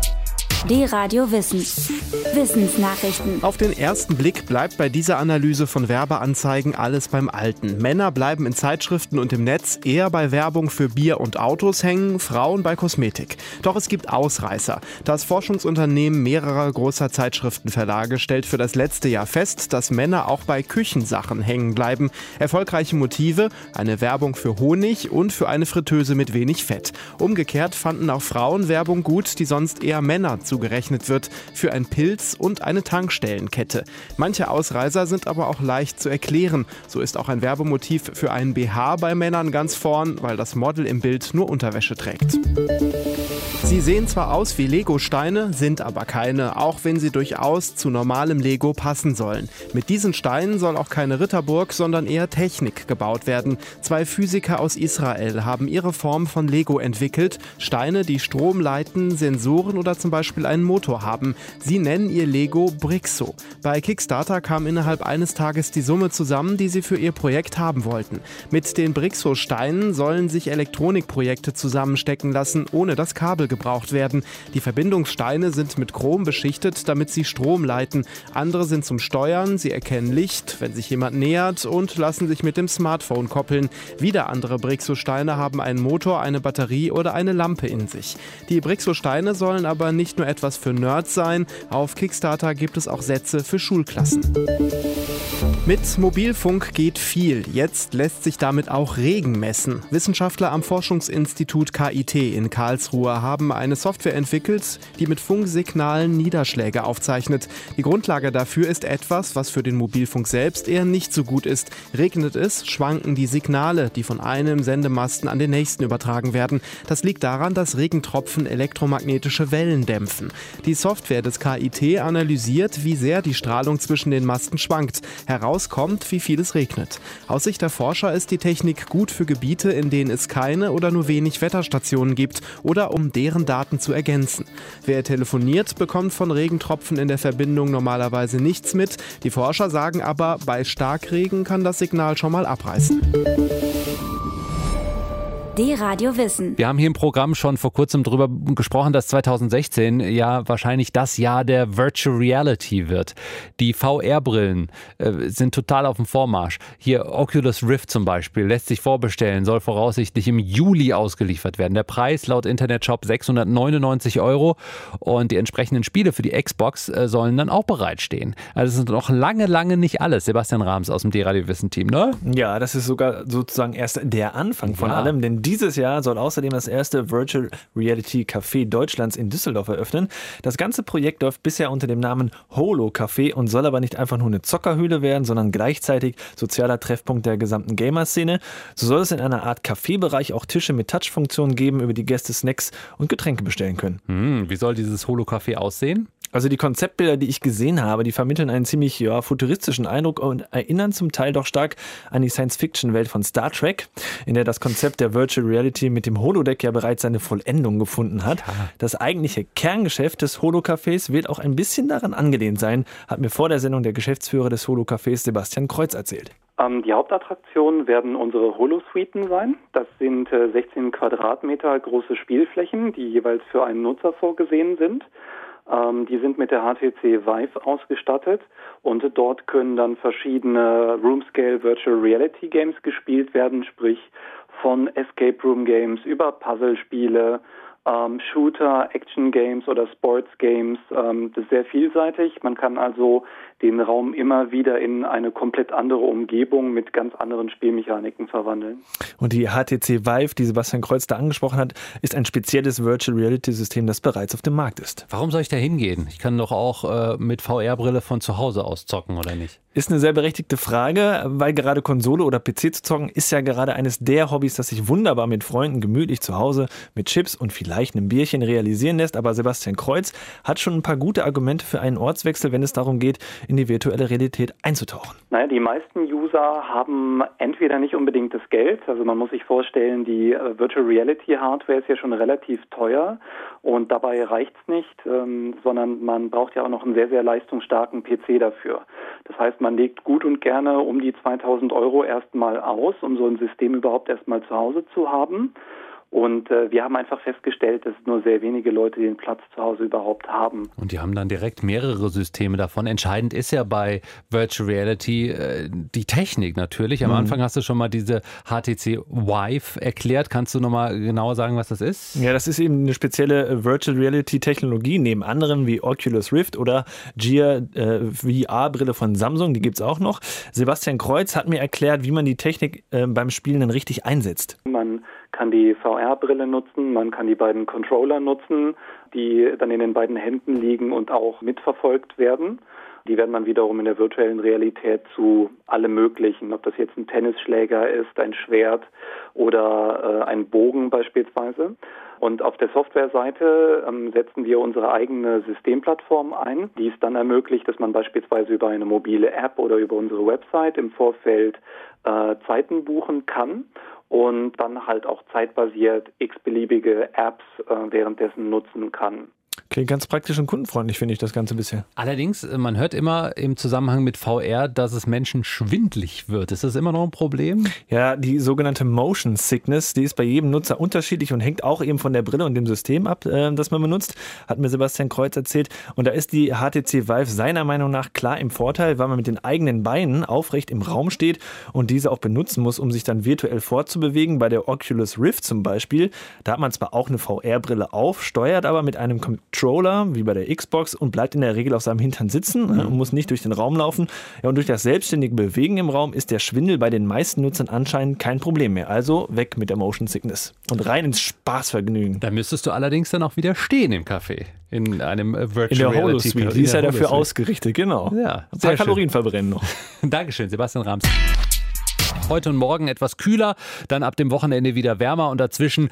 D-Radio Wissen. Wissensnachrichten. Auf den ersten Blick bleibt bei dieser Analyse von Werbeanzeigen alles beim Alten. Männer bleiben in Zeitschriften und im Netz eher bei Werbung für Bier und Autos hängen, Frauen bei Kosmetik. Doch es gibt Ausreißer. Das Forschungsunternehmen mehrerer großer Zeitschriftenverlage stellt für das letzte Jahr fest, dass Männer auch bei Küchensachen hängen bleiben. Erfolgreiche Motive, eine Werbung für Honig und für eine Fritteuse mit wenig Fett. Umgekehrt fanden auch Frauen Werbung gut, die sonst eher Männer zugerechnet wird, für ein Pilz und eine Tankstellenkette. Manche Ausreißer sind aber auch leicht zu erklären. So ist auch ein Werbemotiv für einen BH bei Männern ganz vorn, weil das Model im Bild nur Unterwäsche trägt. Sie sehen zwar aus wie Lego-Steine, sind aber keine, auch wenn sie durchaus zu normalem Lego passen sollen. Mit diesen Steinen soll auch keine Ritterburg, sondern eher Technik gebaut werden. 2 Physiker aus Israel haben ihre Form von Lego entwickelt. Steine, die Strom leiten, Sensoren oder zum Beispiel einen Motor haben. Sie nennen ihr Lego Brixo. Bei Kickstarter kam innerhalb eines Tages die Summe zusammen, die sie für ihr Projekt haben wollten. Mit den Brixo-Steinen sollen sich Elektronikprojekte zusammenstecken lassen, ohne dass Kabel gebraucht werden. Die Verbindungssteine sind mit Chrom beschichtet, damit sie Strom leiten. Andere sind zum Steuern, sie erkennen Licht, wenn sich jemand nähert und lassen sich mit dem Smartphone koppeln. Wieder andere Brixo-Steine haben einen Motor, eine Batterie oder eine Lampe in sich. Die Brixo-Steine sollen aber nicht nur etwas für Nerds sein. Auf Kickstarter gibt es auch Sätze für Schulklassen. Mit Mobilfunk geht viel. Jetzt lässt sich damit auch Regen messen. Wissenschaftler am Forschungsinstitut KIT in Karlsruhe haben eine Software entwickelt, die mit Funksignalen Niederschläge aufzeichnet. Die Grundlage dafür ist etwas, was für den Mobilfunk selbst eher nicht so gut ist. Regnet es, schwanken die Signale, die von einem Sendemasten an den nächsten übertragen werden. Das liegt daran, dass Regentropfen elektromagnetische Wellen dämpfen. Die Software des KIT analysiert, wie sehr die Strahlung zwischen den Masten schwankt. Herauskommt, wie viel es regnet. Aus Sicht der Forscher ist die Technik gut für Gebiete, in denen es keine oder nur wenig Wetterstationen gibt oder um deren Daten zu ergänzen. Wer telefoniert, bekommt von Regentropfen in der Verbindung normalerweise nichts mit. Die Forscher sagen aber, bei Starkregen kann das Signal schon mal abreißen. D-Radio Wissen. Wir haben hier im Programm schon vor kurzem darüber gesprochen, dass 2016 ja wahrscheinlich das Jahr der Virtual Reality wird. Die VR-Brillen sind total auf dem Vormarsch. Hier Oculus Rift zum Beispiel lässt sich vorbestellen, soll voraussichtlich im Juli ausgeliefert werden. Der Preis laut Internetshop 699 € und die entsprechenden Spiele für die Xbox sollen dann auch bereitstehen. Also es ist noch lange nicht alles. Sebastian Rahms aus dem D-Radio Wissen-Team, ne? Ja, das ist sogar sozusagen erst der Anfang von allem, denn dieses Jahr soll außerdem das erste Virtual Reality Café Deutschlands in Düsseldorf eröffnen. Das ganze Projekt läuft bisher unter dem Namen Holo Café und soll aber nicht einfach nur eine Zockerhöhle werden, sondern gleichzeitig sozialer Treffpunkt der gesamten Gamer-Szene. So soll es in einer Art Café-Bereich auch Tische mit Touch-Funktionen geben, über die Gäste Snacks und Getränke bestellen können. Wie soll dieses Holo Café aussehen? Also die Konzeptbilder, die ich gesehen habe, die vermitteln einen ziemlich futuristischen Eindruck und erinnern zum Teil doch stark an die Science-Fiction-Welt von Star Trek, in der das Konzept der Virtual Reality mit dem Holodeck ja bereits seine Vollendung gefunden hat. Ja. Das eigentliche Kerngeschäft des Holo-Cafés wird auch ein bisschen daran angelehnt sein, hat mir vor der Sendung der Geschäftsführer des Holo-Cafés Sebastian Kreuz erzählt. Die Hauptattraktionen werden unsere Holo-Suiten sein. Das sind 16 Quadratmeter große Spielflächen, die jeweils für einen Nutzer vorgesehen sind. Die sind mit der HTC Vive ausgestattet und dort können dann verschiedene Room-Scale Virtual Reality Games gespielt werden, sprich von Escape Room Games über Puzzlespiele, Shooter, Action Games oder Sports Games. Das ist sehr vielseitig. Man kann also den Raum immer wieder in eine komplett andere Umgebung mit ganz anderen Spielmechaniken verwandeln. Und die HTC Vive, die Sebastian Kreuz da angesprochen hat, ist ein spezielles Virtual Reality System, das bereits auf dem Markt ist. Warum soll ich da hingehen? Ich kann doch auch mit VR-Brille von zu Hause aus zocken, oder nicht? Ist eine sehr berechtigte Frage, weil gerade Konsole oder PC zu zocken ist ja gerade eines der Hobbys, das sich wunderbar mit Freunden gemütlich zu Hause mit Chips und vielleicht einem Bierchen realisieren lässt. Aber Sebastian Kreuz hat schon ein paar gute Argumente für einen Ortswechsel, wenn es darum geht, in die virtuelle Realität einzutauchen. Naja, die meisten User haben entweder nicht unbedingt das Geld, also man muss sich vorstellen, die Virtual Reality Hardware ist ja schon relativ teuer und dabei reicht's nicht, sondern man braucht ja auch noch einen sehr, sehr leistungsstarken PC dafür. Das heißt, man legt gut und gerne um die 2.000 € erstmal aus, um so ein System überhaupt erstmal zu Hause zu haben. Und wir haben einfach festgestellt, dass nur sehr wenige Leute den Platz zu Hause überhaupt haben. Und die haben dann direkt mehrere Systeme davon. Entscheidend ist ja bei Virtual Reality die Technik natürlich. Am Anfang hast du schon mal diese HTC Vive erklärt. Kannst du nochmal genauer sagen, was das ist? Ja, das ist eben eine spezielle Virtual Reality Technologie, neben anderen wie Oculus Rift oder Gear VR-Brille von Samsung, die gibt es auch noch. Sebastian Kreuz hat mir erklärt, wie man die Technik beim Spielen dann richtig einsetzt. Man kann die VR-Brille nutzen, man kann die beiden Controller nutzen, die dann in den beiden Händen liegen und auch mitverfolgt werden. Die werden dann wiederum in der virtuellen Realität zu allem Möglichen, ob das jetzt ein Tennisschläger ist, ein Schwert oder ein Bogen beispielsweise. Und auf der Softwareseite setzen wir unsere eigene Systemplattform ein, die es dann ermöglicht, dass man beispielsweise über eine mobile App oder über unsere Website im Vorfeld Zeiten buchen kann und dann halt auch zeitbasiert x-beliebige Apps währenddessen nutzen kann. Klingt ganz praktisch und kundenfreundlich, finde ich, das Ganze bisher. Allerdings, man hört immer im Zusammenhang mit VR, dass es Menschen schwindlig wird. Ist das immer noch ein Problem? Ja, die sogenannte Motion Sickness, die ist bei jedem Nutzer unterschiedlich und hängt auch eben von der Brille und dem System ab, das man benutzt, hat mir Sebastian Kreuz erzählt. Und da ist die HTC Vive seiner Meinung nach klar im Vorteil, weil man mit den eigenen Beinen aufrecht im Raum steht und diese auch benutzen muss, um sich dann virtuell fortzubewegen. Bei der Oculus Rift zum Beispiel, da hat man zwar auch eine VR-Brille auf, steuert aber mit einem Controller, wie bei der Xbox, und bleibt in der Regel auf seinem Hintern sitzen und muss nicht durch den Raum laufen. Ja, und durch das selbstständige Bewegen im Raum ist der Schwindel bei den meisten Nutzern anscheinend kein Problem mehr. Also weg mit der Motion Sickness und rein ins Spaßvergnügen. Da müsstest du allerdings dann auch wieder stehen im Café. In einem Virtual in der Reality. Holosuite, die ist ja dafür ausgerichtet, genau. Ja, ein paar Kalorien verbrennen noch. Dankeschön, Sebastian Rams. Heute und morgen etwas kühler, dann ab dem Wochenende wieder wärmer und dazwischen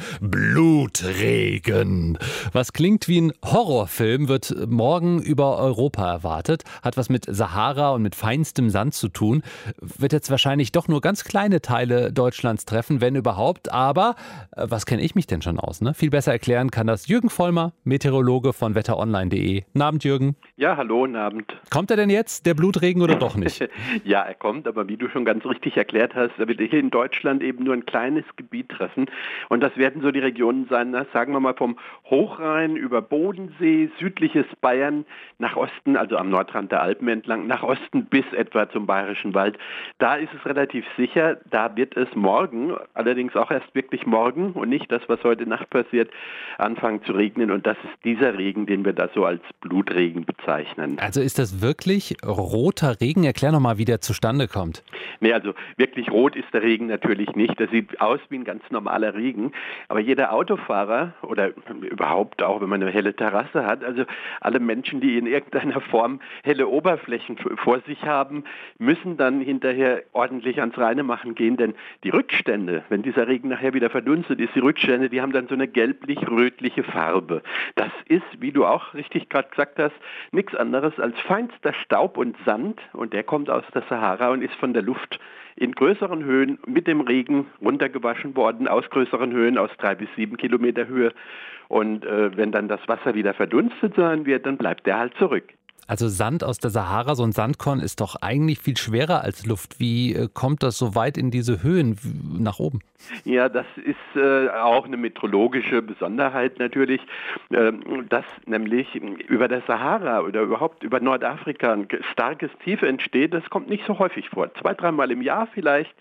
Blutregen. Was klingt wie ein Horrorfilm, wird morgen über Europa erwartet, hat was mit Sahara und mit feinstem Sand zu tun, wird jetzt wahrscheinlich doch nur ganz kleine Teile Deutschlands treffen, wenn überhaupt, aber was kenne ich mich denn schon aus? Ne? Viel besser erklären kann das Jürgen Vollmer, Meteorologe von wetteronline.de. Guten Abend, Jürgen. Ja, hallo, guten Abend. Kommt er denn jetzt, der Blutregen, oder doch nicht? Ja, er kommt, aber wie du schon ganz richtig erklärt hast, er wird hier in Deutschland eben nur ein kleines Gebiet treffen. Und das werden so die Regionen sein, sagen wir mal vom Hochrhein über Bodensee, südliches Bayern nach Osten, also am Nordrand der Alpen entlang, nach Osten bis etwa zum Bayerischen Wald. Da ist es relativ sicher, da wird es morgen, allerdings auch erst wirklich morgen und nicht das, was heute Nacht passiert, anfangen zu regnen. Und das ist dieser Regen, den wir da so als Blutregen bezeichnen. Also ist das wirklich roter Regen? Erklär nochmal, wie der zustande kommt. Nee, also wirklich rot ist der Regen natürlich nicht. Das sieht aus wie ein ganz normaler Regen. Aber jeder Autofahrer oder überhaupt auch, wenn man eine helle Terrasse hat, also alle Menschen, die in irgendeiner Form helle Oberflächen vor sich haben, müssen dann hinterher ordentlich ans Reinemachen gehen. Denn die Rückstände, wenn dieser Regen nachher wieder verdunstet ist, die Rückstände, die haben dann so eine gelblich-rötliche Farbe. Das ist, wie du auch richtig gerade gesagt hast, nichts anderes als feinster Staub und Sand. Und der kommt aus der Sahara und ist von der Luft in größeren Höhen mit dem Regen runtergewaschen worden, aus größeren Höhen, aus 3 bis 7 Kilometer Höhe. Und wenn dann das Wasser wieder verdunstet sein wird, dann bleibt der halt zurück. Also Sand aus der Sahara, so ein Sandkorn ist doch eigentlich viel schwerer als Luft. Wie kommt das so weit in diese Höhen nach oben? Ja, das ist auch eine meteorologische Besonderheit natürlich, dass nämlich über der Sahara oder überhaupt über Nordafrika ein starkes Tief entsteht. Das kommt nicht so häufig vor, 2-3 Mal im Jahr vielleicht.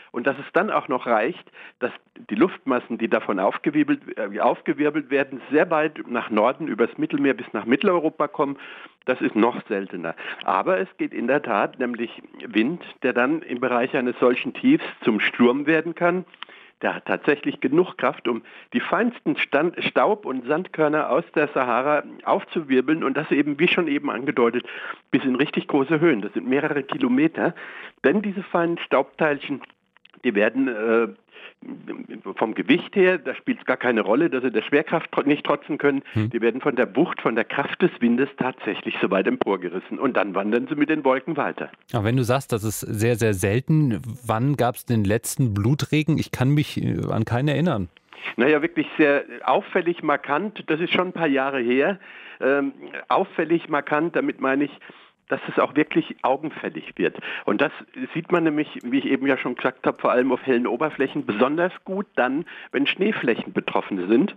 und dass es dann auch noch reicht, dass die Luftmassen, die davon aufgewirbelt werden, sehr weit nach Norden übers Mittelmeer bis nach Mitteleuropa kommen. Das ist noch seltener. Aber es geht in der Tat, nämlich Wind, der dann im Bereich eines solchen Tiefs zum Sturm werden kann. Der hat tatsächlich genug Kraft, um die feinsten Staub- und Sandkörner aus der Sahara aufzuwirbeln und das eben, wie schon eben angedeutet, bis in richtig große Höhen. Das sind mehrere Kilometer. Denn diese feinen Staubteilchen, die werden vom Gewicht her, da spielt es gar keine Rolle, dass sie der Schwerkraft nicht trotzen können. Die werden von der Wucht, von der Kraft des Windes tatsächlich so weit emporgerissen und dann wandern sie mit den Wolken weiter. Aber wenn du sagst, das ist sehr, sehr selten, wann gab es den letzten Blutregen? Ich kann mich an keinen erinnern. Naja, wirklich sehr auffällig markant, das ist schon ein paar Jahre her. Auffällig markant, damit meine ich, dass es auch wirklich augenfällig wird. Und das sieht man nämlich, wie ich eben ja schon gesagt habe, vor allem auf hellen Oberflächen, besonders gut dann, wenn Schneeflächen betroffen sind.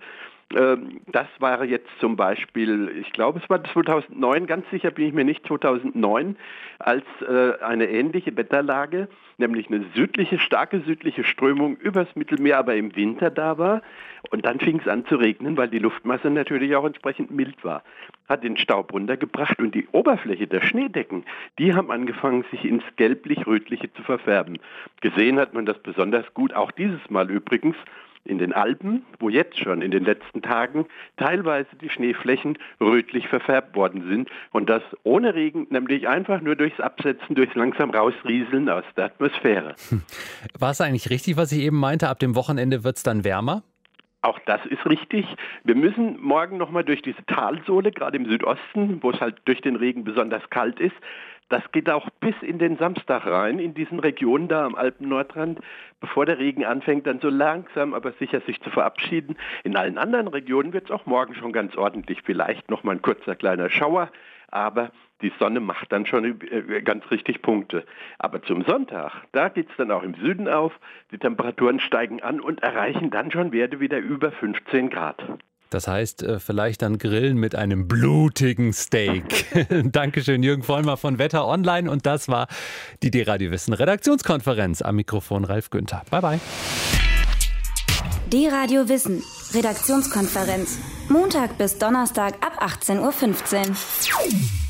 Das war jetzt zum Beispiel, ich glaube es war 2009, ganz sicher bin ich mir nicht, 2009, als eine ähnliche Wetterlage, nämlich eine starke südliche Strömung übers Mittelmeer, aber im Winter da war. Und dann fing es an zu regnen, weil die Luftmasse natürlich auch entsprechend mild war. Hat den Staub runtergebracht und die Oberfläche der Schneedecken, die haben angefangen, sich ins gelblich-rötliche zu verfärben. Gesehen hat man das besonders gut, auch dieses Mal übrigens, in den Alpen, wo jetzt schon in den letzten Tagen teilweise die Schneeflächen rötlich verfärbt worden sind. Und das ohne Regen, nämlich einfach nur durchs Absetzen, durchs langsam Rausrieseln aus der Atmosphäre. War es eigentlich richtig, was ich eben meinte? Ab dem Wochenende wird es dann wärmer? Auch das ist richtig. Wir müssen morgen nochmal durch diese Talsohle, gerade im Südosten, wo es halt durch den Regen besonders kalt ist. Das geht auch bis in den Samstag rein, in diesen Regionen da am Alpen-Nordrand, bevor der Regen anfängt, dann so langsam, aber sicher sich zu verabschieden. In allen anderen Regionen wird es auch morgen schon ganz ordentlich, vielleicht nochmal ein kurzer kleiner Schauer, aber die Sonne macht dann schon ganz richtig Punkte. Aber zum Sonntag, da geht es dann auch im Süden auf, die Temperaturen steigen an und erreichen dann schon Werte wieder über 15 Grad. Das heißt, vielleicht dann grillen mit einem blutigen Steak. Dankeschön, Jürgen Vollmer von Wetter Online. Und das war die D-Radio Wissen Redaktionskonferenz. Am Mikrofon Ralf Günther. Bye, bye. D-Radio Wissen Redaktionskonferenz. Montag bis Donnerstag ab 18:15 Uhr.